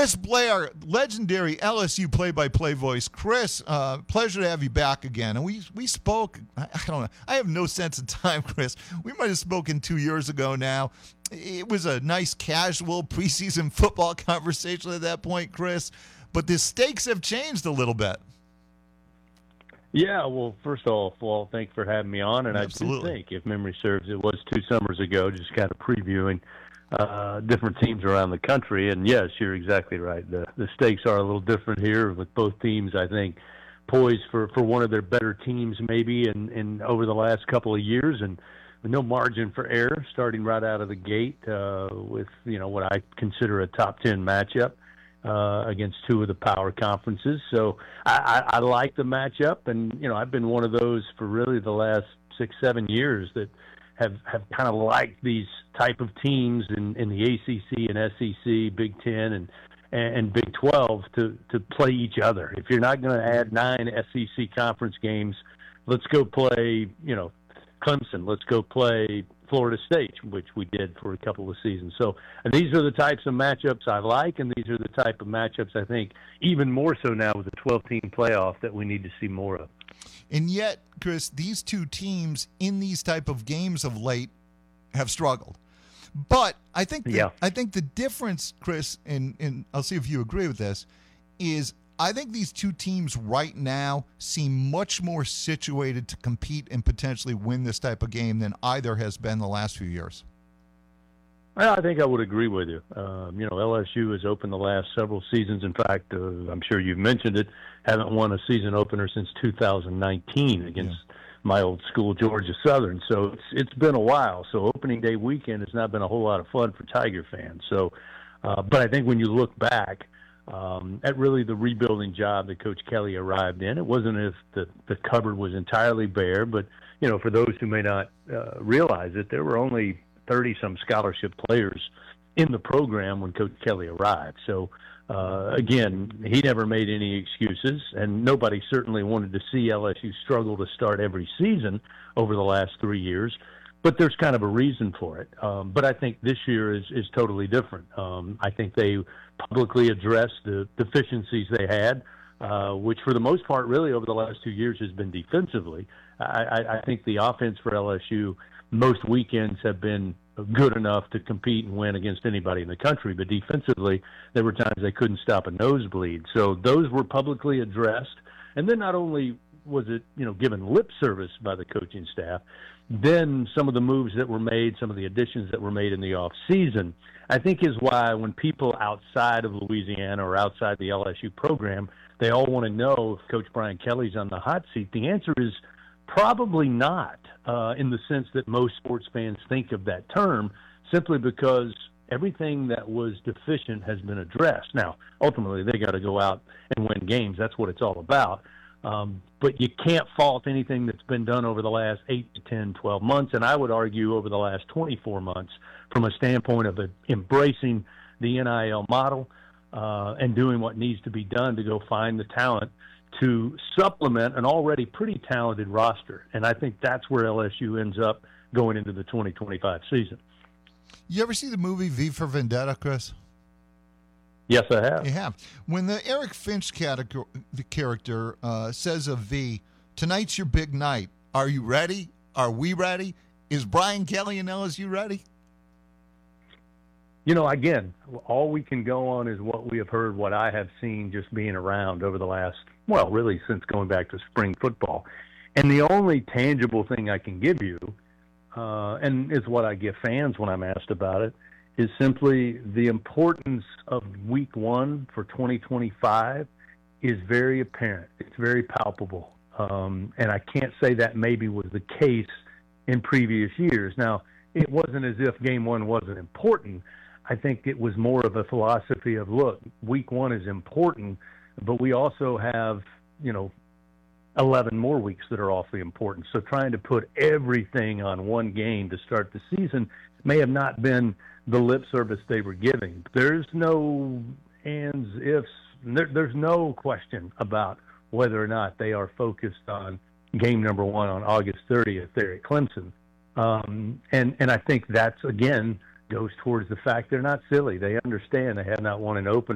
Chris Blair, legendary LSU play-by-play voice. Chris, pleasure to have you back again. And we spoke, I don't know, I have no sense of time, Chris. We might have spoken 2 years ago now. It was a nice casual preseason football conversation at that point, Chris. But the stakes have changed a little bit. Yeah, well, first off, well, thanks for having me on. And Absolutely. I do think, if memory serves, it was 2 summers ago, just kind of previewing different teams around the country. And yes, you're exactly right. The stakes are a little different here with both teams, I think, poised for one of their better teams maybe in over the last couple of years, and with no margin for error starting right out of the gate with, what I consider a top 10 matchup against 2 of the power conferences. So I like the matchup, and, I've been one of those for really the last 6-7 years that have kind of liked these type of teams in the ACC and SEC, Big Ten, and Big 12 to play each other. If you're not going to add 9 SEC conference games, let's go play, Clemson. Let's go play Florida State, which we did for a couple of seasons. So these are the types of matchups I like, and these are the type of matchups I think even more so now with the 12-team playoff that we need to see more of. And yet, Chris, these 2 teams in these type of games of late have struggled. But I think the difference, Chris, and I'll see if you agree with this, is I think these 2 teams right now seem much more situated to compete and potentially win this type of game than either has been the last few years. Well, I think I would agree with you. LSU has opened the last several seasons. In fact, I'm sure you've mentioned it, haven't won a season opener since 2019 against my old school, Georgia Southern. So it's been a while. So opening day weekend has not been a whole lot of fun for Tiger fans. So, but I think when you look back at really the rebuilding job that Coach Kelly arrived in, it wasn't as if the cupboard was entirely bare. But, for those who may not realize it, there were only 30-some scholarship players in the program when Coach Kelly arrived. So, again, he never made any excuses, and nobody certainly wanted to see LSU struggle to start every season over the last 3 years. But there's kind of a reason for it. But I think this year is totally different. I think they publicly addressed the deficiencies they had, which for the most part really over the last 2 years has been defensively. I think the offense for LSU most weekends have been good enough to compete and win against anybody in the country, but defensively there were times they couldn't stop a nosebleed. So those were publicly addressed, and then not only was it given lip service by the coaching staff, then some of the moves that were made, some of the additions that were made in the off season, I think is why when people outside of Louisiana or outside the LSU program, they all want to know if Coach Brian Kelly's on the hot seat. The answer is probably not, in the sense that most sports fans think of that term, simply because everything that was deficient has been addressed. Now, ultimately, they got to go out and win games. That's what it's all about. But you can't fault anything that's been done over the last 8 to 10, 12 months, and I would argue over the last 24 months from a standpoint of embracing the NIL model and doing what needs to be done to go find the talent to supplement an already pretty talented roster. And I think that's where LSU ends up going into the 2025 season. You ever see the movie V for Vendetta, Chris? Yes, I have. You have. When the Eric Finch the character says of V, tonight's your big night. Are you ready? Are we ready? Is Brian Kelly and LSU ready? Again, all we can go on is what we have heard, what I have seen just being around over the last, really since going back to spring football. And the only tangible thing I can give you, and is what I give fans when I'm asked about it, is simply the importance of week 1 for 2025 is very apparent. It's very palpable. And I can't say that maybe was the case in previous years. Now, it wasn't as if game 1 wasn't important. I think it was more of a philosophy of, look, week 1 is important, but we also have, 11 more weeks that are awfully important. So trying to put everything on one game to start the season may have not been the lip service they were giving. There's no ands, ifs. There's no question about whether or not they are focused on game number 1 on August 30th there at Clemson. And I think that's, again, goes towards the fact they're not silly. They understand they have not won an opener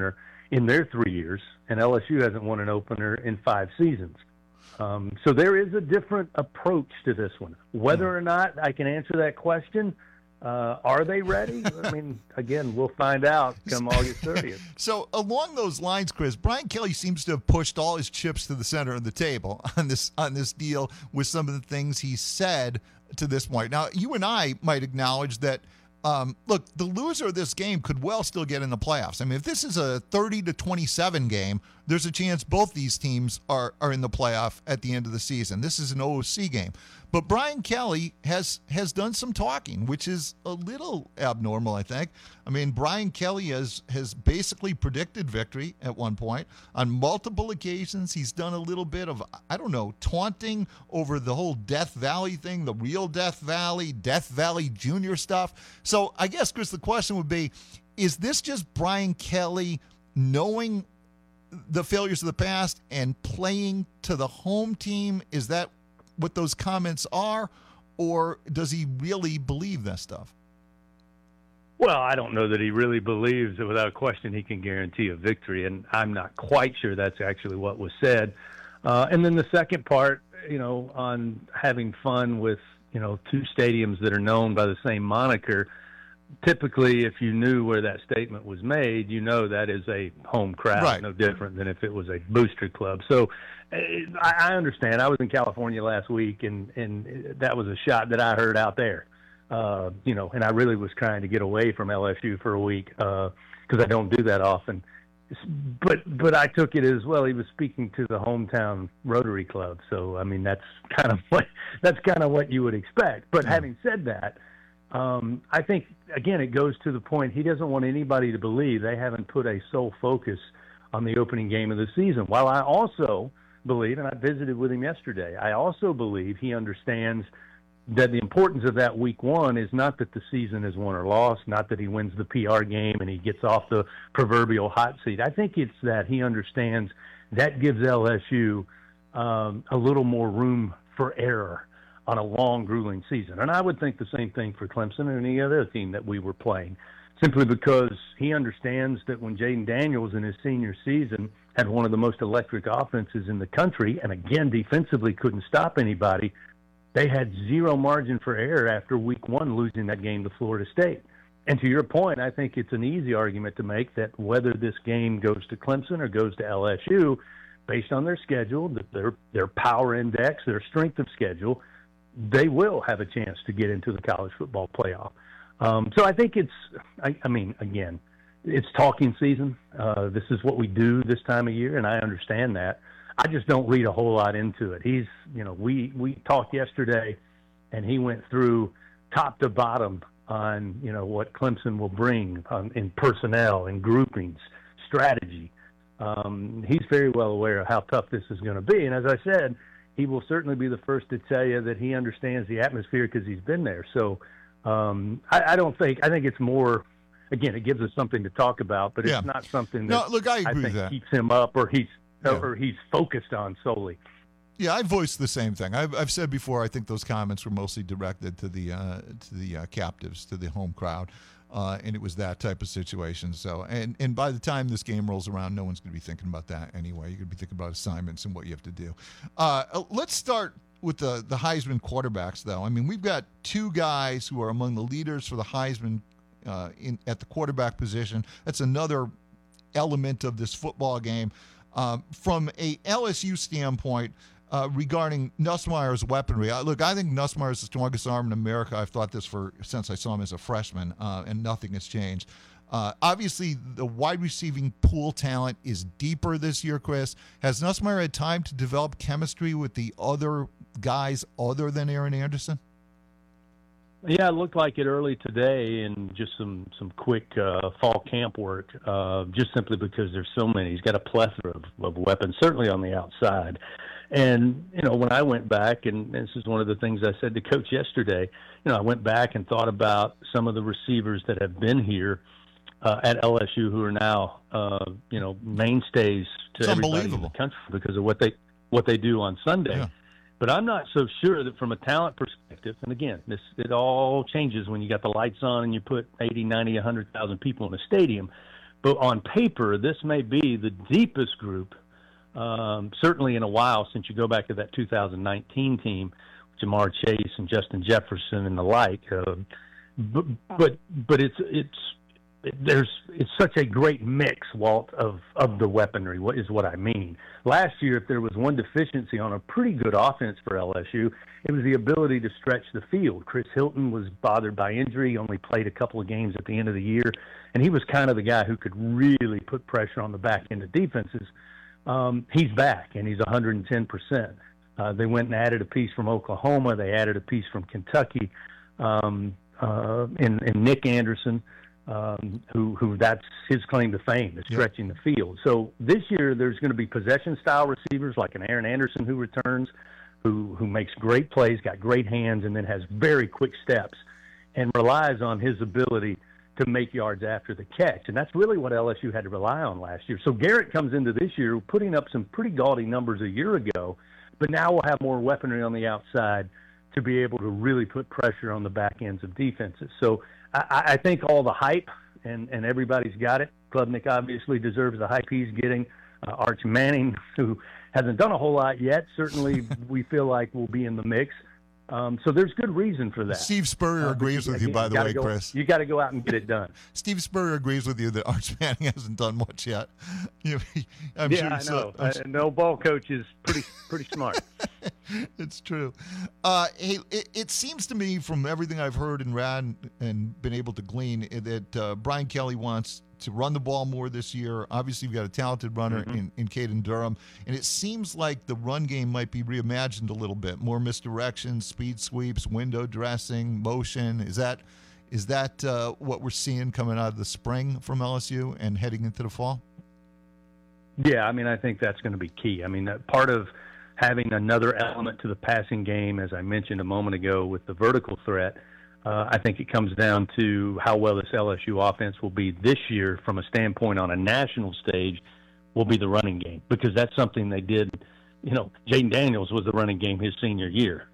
in their 3 years, and LSU hasn't won an opener in 5 seasons. So there is a different approach to this one. Whether or not I can answer that question, are they ready? I mean, again, we'll find out come August 30th. So along those lines, Chris, Brian Kelly seems to have pushed all his chips to the center of the table on this deal with some of the things he said to this point. Now, you and I might acknowledge that, look, the loser of this game could well still get in the playoffs. I mean, if this is a 30-27 game, there's a chance both these teams are in the playoff at the end of the season. This is an OOC game. But Brian Kelly has done some talking, which is a little abnormal, I think. I mean, Brian Kelly has basically predicted victory at one point. On multiple occasions, he's done a little bit of, I don't know, taunting over the whole Death Valley thing, the real Death Valley Junior stuff. So I guess, Chris, the question would be, is this just Brian Kelly knowing the failures of the past and playing to the home team? Is that what those comments are, or does he really believe that stuff? Well, I don't know that he really believes that without question he can guarantee a victory, and I'm not quite sure that's actually what was said. And then the second part, on having fun with, 2 stadiums that are known by the same moniker, typically if you knew where that statement was made, that is a home crowd, right. No different than if it was a booster club. So I understand. I was in California last week, and that was a shot that I heard out there. And I really was trying to get away from LSU for a week because I don't do that often. But I took it as well. He was speaking to the hometown Rotary Club, so I mean that's kind of what you would expect. But having said that, I think again it goes to the point he doesn't want anybody to believe they haven't put a sole focus on the opening game of the season. While I also believe, and I visited with him yesterday, I also believe he understands that the importance of that week one is not that the season is won or lost, not that he wins the PR game and he gets off the proverbial hot seat. I think it's that he understands that gives LSU a little more room for error on a long, grueling season. And I would think the same thing for Clemson and any other team that we were playing, simply because he understands that when Jaden Daniels in his senior season had one of the most electric offenses in the country, and again defensively couldn't stop anybody, they had zero margin for error after week one, losing that game to Florida State. And to your point, I think it's an easy argument to make that whether this game goes to Clemson or goes to LSU, based on their schedule, their power index, their strength of schedule, they will have a chance to get into the college football playoff. So I think again, it's talking season. This is what we do this time of year, and I understand that. I just don't read a whole lot into it. He's, we talked yesterday, and he went through top to bottom on, what Clemson will bring in personnel and groupings, strategy. He's very well aware of how tough this is going to be. And as I said, he will certainly be the first to tell you that he understands the atmosphere because he's been there. So I think it's more, again, it gives us something to talk about, but it's not something that I agree with that. Keeps him up or he's focused on solely. Yeah, I voiced the same thing. I've said before, I think those comments were mostly directed to the captives, to the home crowd, and it was that type of situation. So, and by the time this game rolls around, no one's going to be thinking about that anyway. You're going to be thinking about assignments and what you have to do. Let's start with the Heisman quarterbacks, though. I mean, we've got 2 guys who are among the leaders for the Heisman at the quarterback position. That's another element of this football game. From a LSU standpoint, regarding Nussmeier's weaponry, I think Nussmeier is the strongest arm in America. I've thought this since I saw him as a freshman, and nothing has changed. Obviously, the wide receiving pool talent is deeper this year, Chris. Has Nussmeier had time to develop chemistry with the other guys other than Aaron Anderson? Yeah, it looked like it early today in just some quick fall camp work, just simply because there's so many. He's got a plethora of weapons, certainly on the outside. And, when I went back, and this is one of the things I said to Coach yesterday, I went back and thought about some of the receivers that have been here at LSU who are now, mainstays to everybody in the country because of what they do on Sunday. Yeah. But I'm not so sure that from a talent perspective, and again, it all changes when you got the lights on and you put 80, 90, 100,000 people in a stadium. But on paper, this may be the deepest group, certainly in a while, since you go back to that 2019 team, Jamar Chase and Justin Jefferson and the like. But it's such a great mix, Walt, of the weaponry. What is what I mean? Last year, if there was one deficiency on a pretty good offense for LSU, it was the ability to stretch the field. Chris Hilton was bothered by injury. He only played a couple of games at the end of the year, and he was kind of the guy who could really put pressure on the back end of defenses. He's back, and he's 110%. They went and added a piece from Oklahoma. They added a piece from Kentucky, in Nick Anderson. Who that's his claim to fame, is stretching the field. So this year there's going to be possession-style receivers like an Aaron Anderson who returns, who makes great plays, got great hands, and then has very quick steps and relies on his ability to make yards after the catch. And that's really what LSU had to rely on last year. So Garrett comes into this year putting up some pretty gaudy numbers a year ago, but now we'll have more weaponry on the outside to be able to really put pressure on the back ends of defenses. So I think all the hype, and everybody's got it. Klubnik obviously deserves the hype he's getting. Arch Manning, who hasn't done a whole lot yet, certainly we feel like will be in the mix. So there's good reason for that. Steve Spurrier agrees with you, by the way, Chris. You got to go out and get it done. Steve Spurrier agrees with you that Arch Manning hasn't done much yet. I know. No ball coach is pretty smart. It's true. Hey, it seems to me from everything I've heard and read and been able to glean that Brian Kelly wants to run the ball more this year. Obviously, we've got a talented runner in Caden Durham, and it seems like the run game might be reimagined a little bit. More misdirection, speed sweeps, window dressing, motion. Is that what we're seeing coming out of the spring from LSU and heading into the fall? Yeah, I mean, I think that's going to be key. I mean, part of having another element to the passing game, as I mentioned a moment ago, with the vertical threat, I think it comes down to how well this LSU offense will be this year from a standpoint on a national stage will be the running game, because that's something they did. Jaden Daniels was the running game his senior year.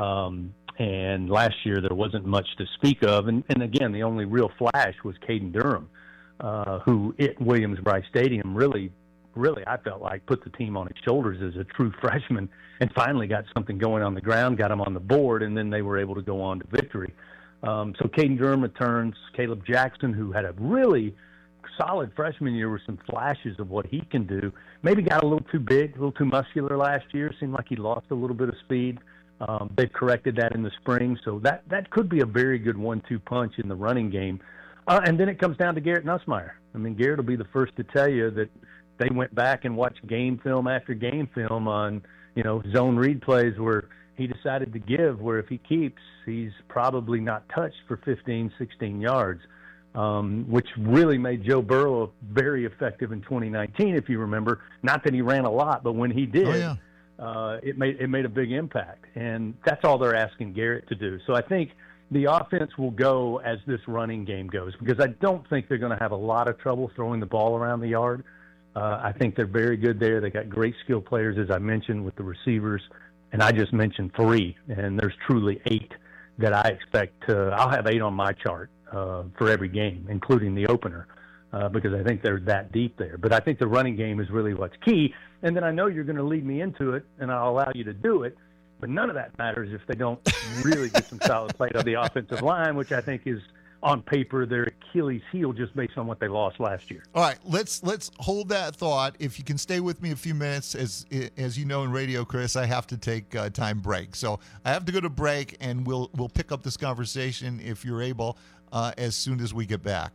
And last year there wasn't much to speak of. And again, the only real flash was Caden Durham, who at Williams-Brice Stadium really, I felt like put the team on his shoulders as a true freshman and finally got something going on the ground, got him on the board, and then they were able to go on to victory. So Caden Durham returns. Caleb Jackson, who had a really solid freshman year with some flashes of what he can do, maybe got a little too big, a little too muscular last year. Seemed like he lost a little bit of speed. They've corrected that in the spring, so that could be a very good 1-2 punch in the running game. And then it comes down to Garrett Nussmeier. I mean, Garrett will be the first to tell you that they went back and watched game film after game film on, zone read plays where he decided to give, where if he keeps, he's probably not touched for 15, 16 yards, which really made Joe Burrow very effective in 2019, if you remember. Not that he ran a lot, but when he did, it made a big impact. And that's all they're asking Garrett to do. So I think the offense will go as this running game goes, because I don't think they're going to have a lot of trouble throwing the ball around the yard. I think they're very good there. They got great skill players, as I mentioned, with the receivers. And I just mentioned 3, and there's truly 8 that I expect I'll have 8 on my chart for every game, including the opener, because I think they're that deep there. But I think the running game is really what's key. And then I know you're going to lead me into it, and I'll allow you to do it. But none of that matters if they don't really get some solid play on the offensive line, which I think is, on paper, their Achilles heel just based on what they lost last year. All right, let's hold that thought. If you can stay with me a few minutes, as you know in radio, Chris, I have to take time break. So I have to go to break, and we'll pick up this conversation, if you're able, as soon as we get back.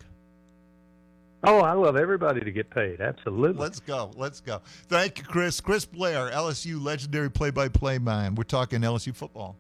Oh, I love everybody to get paid. Absolutely. Let's go. Thank you, Chris. Chris Blair, LSU legendary play-by-play man. We're talking LSU football.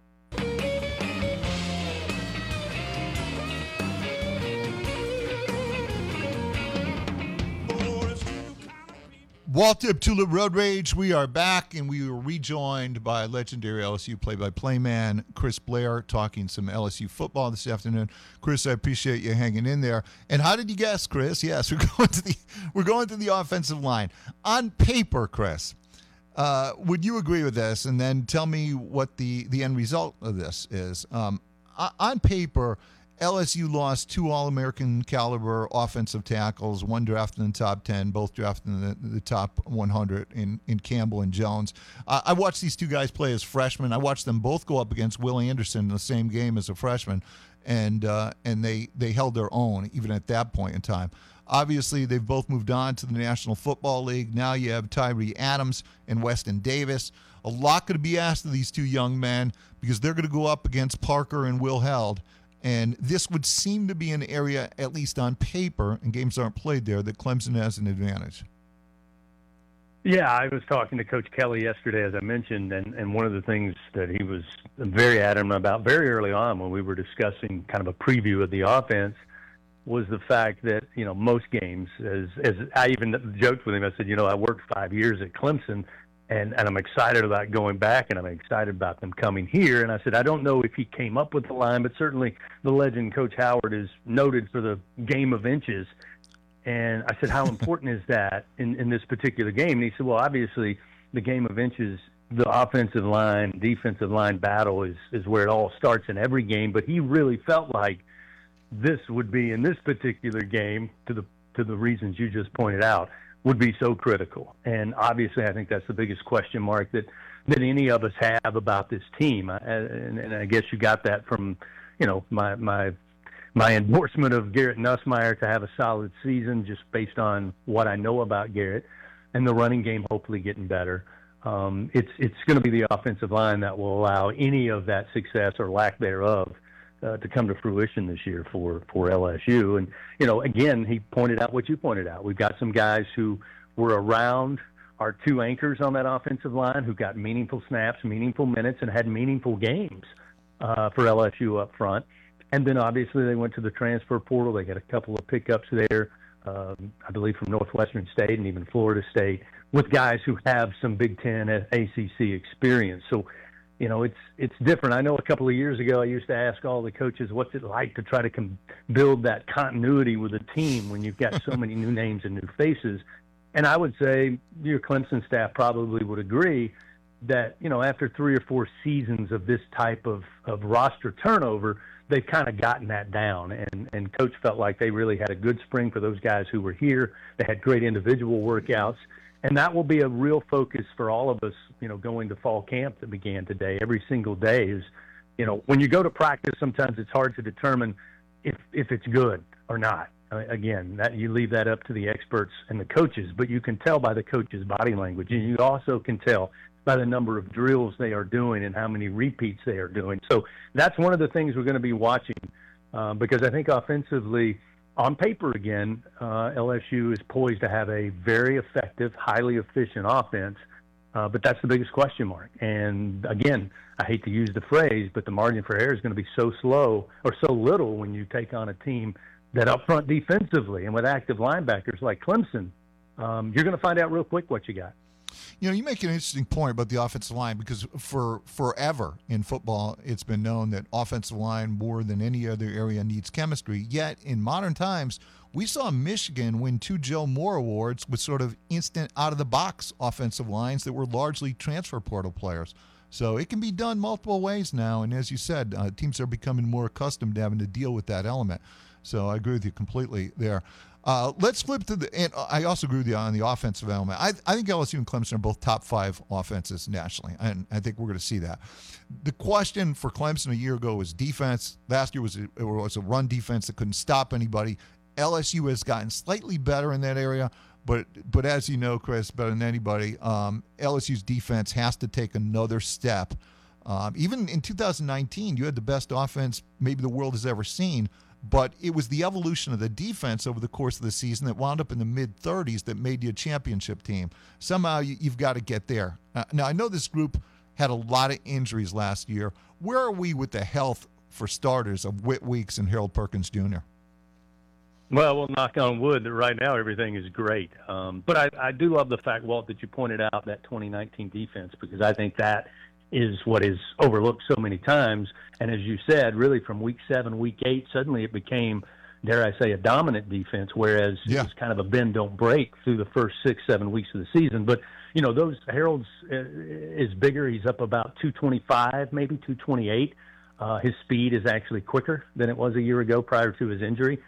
Walt Tulip Road Rage, we are back, and we were rejoined by legendary LSU play-by-play man Chris Blair, talking some LSU football this afternoon. Chris, I appreciate you hanging in there. And how did you guess, Chris? Yes, we're going to the offensive line. On paper, Chris, would you agree with this? And then tell me what the end result of this is. On paper, LSU lost 2 All-American caliber offensive tackles, one drafted in the top 10, both drafted in the top 100 in Campbell and Jones. I watched these 2 guys play as freshmen. I watched them both go up against Will Anderson in the same game as a freshman, and they held their own even at that point in time. Obviously, they've both moved on to the National Football League. Now you have Tyree Adams and Weston Davis. A lot going to be asked of these 2 young men because they're going to go up against Parker and Will Held. And this would seem to be an area, at least on paper, and games aren't played there, that Clemson has an advantage. Yeah, I was talking to Coach Kelly yesterday, as I mentioned, and one of the things that he was very adamant about very early on when we were discussing kind of a preview of the offense was the fact that, most games, as I even joked with him, I said, I worked 5 years at Clemson, and I'm excited about going back, and I'm excited about them coming here. And I said, I don't know if he came up with the line, but certainly the legend Coach Howard is noted for the game of inches. And I said, how important is that in this particular game? And he said, well, obviously the game of inches, the offensive line, defensive line battle is where it all starts in every game. But he really felt like this would be, in this particular game, to the reasons you just pointed out, would be so critical. And obviously I think that's the biggest question mark that any of us have about this team. And I guess you got that from, my endorsement of Garrett Nussmeier to have a solid season just based on what I know about Garrett, and the running game hopefully getting better. It's going to be the offensive line that will allow any of that success or lack thereof to come to fruition this year for LSU. And, again, he pointed out what you pointed out. We've got some guys who were around our 2 anchors on that offensive line who got meaningful snaps, meaningful minutes, and had meaningful games for LSU up front. And then, obviously, they went to the transfer portal. They got a couple of pickups there, I believe from Northwestern State and even Florida State, with guys who have some Big Ten ACC experience. So, it's different. I know a couple of years ago I used to ask all the coaches, what's it like to try to build that continuity with a team when you've got so many new names and new faces? And I would say your Clemson staff probably would agree that, after 3 or 4 seasons of this type of roster turnover, they've kind of gotten that down. And Coach felt like they really had a good spring for those guys who were here. They had great individual workouts. And that will be a real focus for all of us, going to fall camp that began today. Every single day is, when you go to practice, sometimes it's hard to determine if it's good or not. Again, that you leave that up to the experts and the coaches, but you can tell by the coaches' body language, and you also can tell by the number of drills they are doing and how many repeats they are doing. So that's one of the things we're going to be watching because I think offensively, on paper again, LSU is poised to have a very effective, highly efficient offense, but that's the biggest question mark. And again, I hate to use the phrase, but the margin for error is going to be so slow or so little when you take on a team that up front defensively and with active linebackers like Clemson, you're going to find out real quick what you got. You make an interesting point about the offensive line because for forever in football, it's been known that offensive line more than any other area needs chemistry. Yet in modern times, we saw Michigan win 2 Joe Moore Awards with sort of instant out-of-the-box offensive lines that were largely transfer portal players. So it can be done multiple ways now. And as you said, teams are becoming more accustomed to having to deal with that element. So I agree with you completely there. Let's flip to and I also agree with you on the offensive element. I think LSU and Clemson are both top 5 offenses nationally, and I think we're going to see that. The question for Clemson a year ago was defense. Last year was a run defense that couldn't stop anybody. LSU has gotten slightly better in that area, but as you know, Chris, better than anybody, LSU's defense has to take another step. Even in 2019, you had the best offense maybe the world has ever seen. But it was the evolution of the defense over the course of the season that wound up in the mid-30s that made you a championship team. Somehow you've got to get there. Now, I know this group had a lot of injuries last year. Where are we with the health, for starters, of Whit Weeks and Harold Perkins Jr.? Well, we'll knock on wood that right now everything is great. But I do love the fact, Walt, that you pointed out that 2019 defense, because I think that is what is overlooked so many times. And as you said, really from week 7, week 8, suddenly it became, dare I say, a dominant defense, whereas it was kind of a bend, don't break through the first 6, 7 weeks of the season. But, those Harold's is bigger. He's up about 225, maybe 228. His speed is actually quicker than it was a year ago prior to his injury.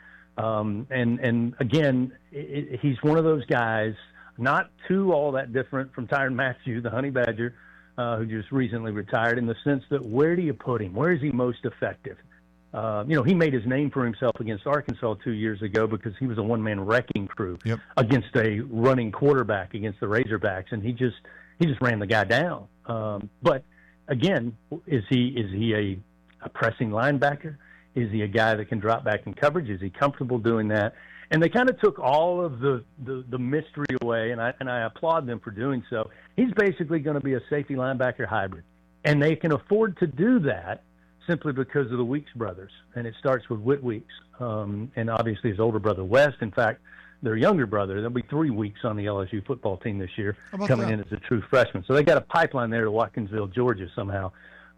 And again, he's one of those guys, not too all that different from Tyrann Mathieu, the Honey Badger, who just recently retired, in the sense that where do you put him? Where is he most effective? He made his name for himself against Arkansas 2 years ago because he was a one-man wrecking crew against a running quarterback against the Razorbacks, and he just ran the guy down. But again, is he a pressing linebacker? Is he a guy that can drop back in coverage? Is he comfortable doing that? And they kind of took all of the mystery away, and I applaud them for doing so. He's basically going to be a safety linebacker hybrid, and they can afford to do that simply because of the Weeks brothers, and it starts with Whit Weeks, and obviously his older brother West. In fact, their younger brother, there'll be 3 Weeks on the LSU football team this year, coming in as a true freshman. So they got a pipeline there to Watkinsville, Georgia somehow.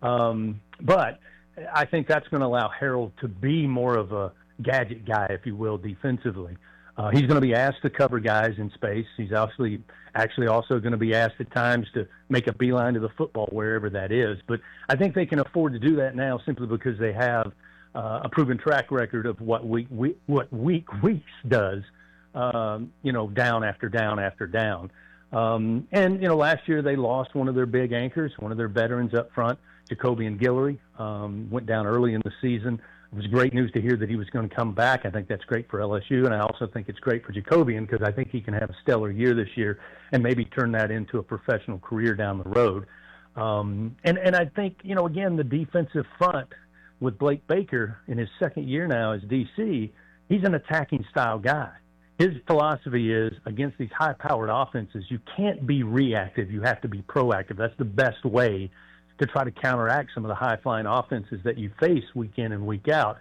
But I think that's going to allow Harold to be more of a gadget guy, if you will, defensively. He's going to be asked to cover guys in space. He's actually also going to be asked at times to make a beeline to the football, wherever that is. But I think they can afford to do that now simply because they have a proven track record of what Weeks does, down after down after down. Last year they lost one of their big anchors, one of their veterans up front, Jacobian Guillory, went down early in the season. It was great news to hear that he was going to come back. I think that's great for LSU, and I also think it's great for Jacobian because I think he can have a stellar year this year and maybe turn that into a professional career down the road. And I think, again, the defensive front with Blake Baker in his second year now as DC, he's an attacking style guy. His philosophy is, against these high-powered offenses, you can't be reactive. You have to be proactive. That's the best way to try to counteract some of the high-flying offenses that you face week in and week out.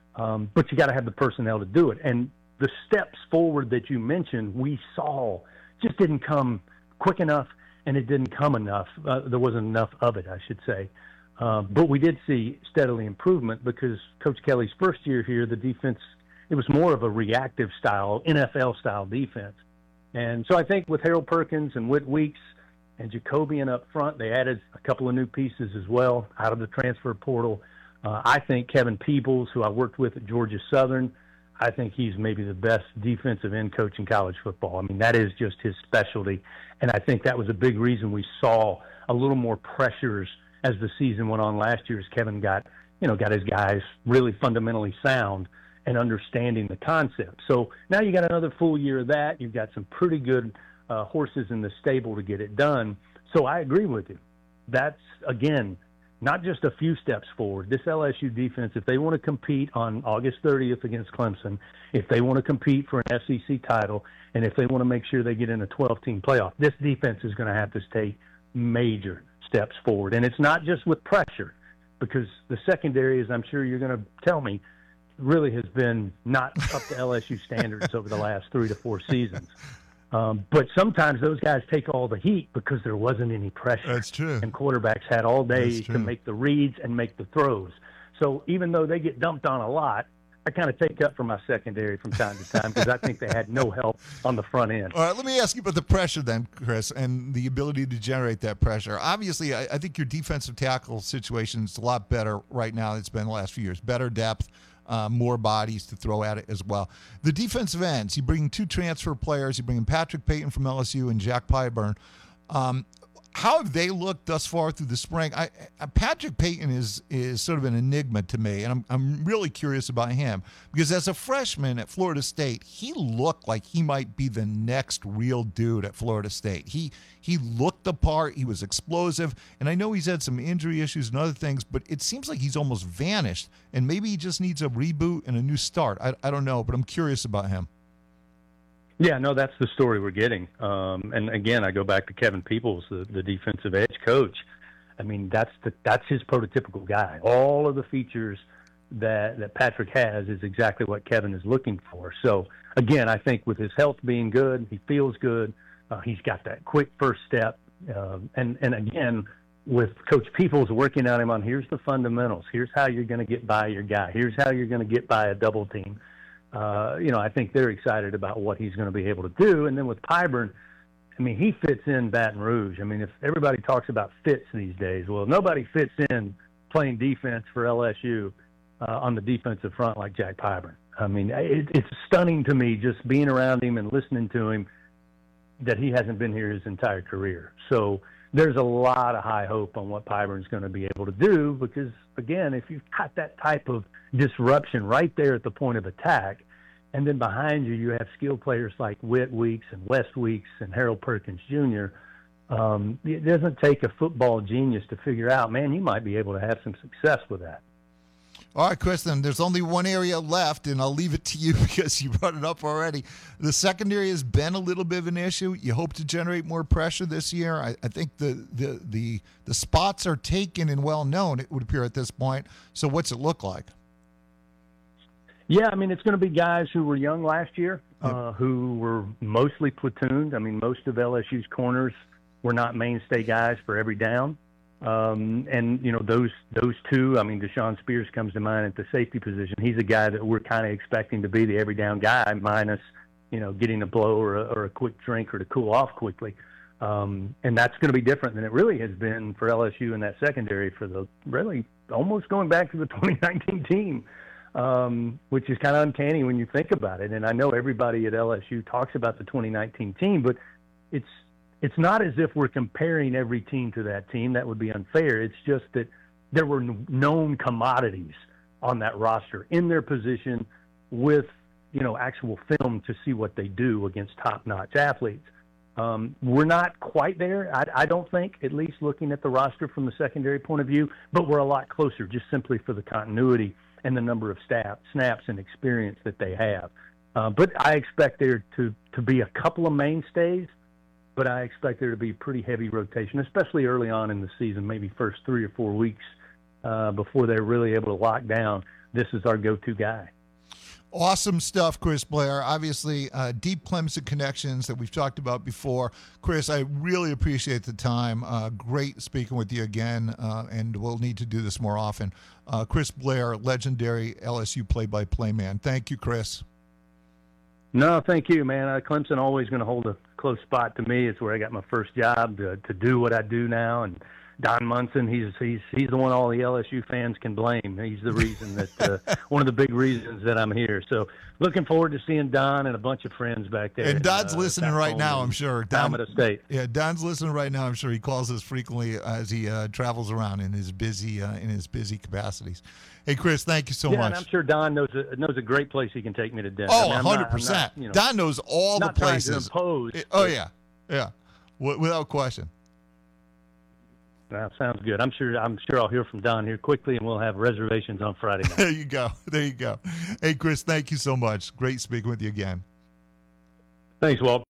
But you got to have the personnel to do it. And the steps forward that you mentioned, we saw, just didn't come quick enough, and it didn't come enough. There wasn't enough of it, I should say. But we did see steadily improvement because Coach Kelly's first year here, the defense, it was more of a reactive style, NFL-style defense. And so I think with Harold Perkins and Whit Weeks and Jacobian up front, they added a couple of new pieces as well out of the transfer portal. I think Kevin Peebles, who I worked with at Georgia Southern, I think he's maybe the best defensive end coach in college football. I mean, that is just his specialty. And I think that was a big reason we saw a little more pressures as the season went on last year, as Kevin got his guys really fundamentally sound and understanding the concept. So now you got another full year of that. You've got some pretty good horses in the stable to get it done. So I agree with you. That's, again, not just a few steps forward. This LSU defense, if they want to compete on August 30th against Clemson, if they want to compete for an SEC title, and if they want to make sure they get in a 12-team playoff, this defense is going to have to take major steps forward. And it's not just with pressure, because the secondary, as I'm sure you're going to tell me, really has been not up to LSU standards over the last 3 to 4 seasons. But sometimes those guys take all the heat because there wasn't any pressure. That's true. And quarterbacks had all day to make the reads and make the throws. So even though they get dumped on a lot, I kind of take up for my secondary from time to time because I think they had no help on the front end. All right, let me ask you about the pressure then, Chris, and the ability to generate that pressure. Obviously, I think your defensive tackle situation is a lot better right now than it's been the last few years. Better depth. More bodies to throw at it as well. The defensive ends, you bring 2 transfer players. You bring in Patrick Payton from LSU and Jack Pyburn. How have they looked thus far through the spring? Patrick Payton is sort of an enigma to me, and I'm really curious about him because as a freshman at Florida State, he looked like he might be the next real dude at Florida State. He looked the part. He was explosive, and I know he's had some injury issues and other things, but it seems like he's almost vanished, and maybe he just needs a reboot and a new start. I don't know, but I'm curious about him. Yeah, no, that's the story we're getting. And again, I go back to Kevin Peebles, the defensive edge coach. I mean, that's his prototypical guy. All of the features that Patrick has is exactly what Kevin is looking for. So again, I think with his health being good, he feels good. He's got that quick first step. And again, with Coach Peebles working on him on here's the fundamentals. Here's how you're going to get by your guy. Here's how you're going to get by a double team. I think they're excited about what he's going to be able to do. And then with Pyburn, I mean, he fits in Baton Rouge. I mean, if everybody talks about fits these days, well, nobody fits in playing defense for LSU on the defensive front like Jack Pyburn. I mean, it's stunning to me just being around him and listening to him that he hasn't been here his entire career. So there's a lot of high hope on what Pyburn's going to be able to do because, again, if you've got that type of disruption right there at the point of attack, and then behind you have skilled players like Whit Weeks and West Weeks and Harold Perkins Jr., it doesn't take a football genius to figure out, man, you might be able to have some success with that. All right, Chris, then there's only one area left, and I'll leave it to you because you brought it up already. The secondary has been a little bit of an issue. You hope to generate more pressure this year. I think the spots are taken and well known, it would appear at this point. So what's it look like? Yeah, I mean, it's going to be guys who were young last year, who were mostly platooned. I mean, most of LSU's corners were not mainstay guys for every down. And, you know, those two, I mean, Deshaun Spears comes to mind at the safety position. He's a guy that we're kind of expecting to be the every down guy, minus, you know, getting a blow or a quick drink or to cool off quickly. And that's going to be different than it really has been for LSU in that secondary for the really almost going back to the 2019 team, which is kind of uncanny when you think about it. And I know everybody at LSU talks about the 2019 team, but it's not as if we're comparing every team to that team. That would be unfair. It's just that there were known commodities on that roster in their position with, you know, actual film to see what they do against top-notch athletes. We're not quite there, I don't think, at least looking at the roster from the secondary point of view, but we're a lot closer just simply for the continuity and the number of snaps and experience that they have. But I expect there to be a couple of mainstays, but I expect there to be pretty heavy rotation, especially early on in the season, maybe first 3 or 4 weeks before they're really able to lock down, this is our go-to guy. Awesome stuff, Chris Blair. Obviously, deep Clemson connections that we've talked about before. Chris, I really appreciate the time. Great speaking with you again, and we'll need to do this more often. Chris Blair, legendary LSU play-by-play man. Thank you, Chris. No, thank you, man. Clemson always going to hold a close spot to me. It's where I got my first job to do what I do now. And Don Munson, he's the one all the LSU fans can blame. He's the reason that one of the big reasons that I'm here. So looking forward to seeing Don and a bunch of friends back there. And Don's listening right now, I'm sure. Don State. Yeah, Don's listening right now. I'm sure he calls us frequently as he travels around in his busy capacities. Hey, Chris, thank you so much. And I'm sure Don knows a great place he can take me to dinner. Oh, 100%. Don knows all the places. Not trying to impose. Yeah, without question. That sounds good. I'm sure I'll hear from Don here quickly, and we'll have reservations on Friday night. There you go. Hey, Chris, thank you so much. Great speaking with you again. Thanks, Walt.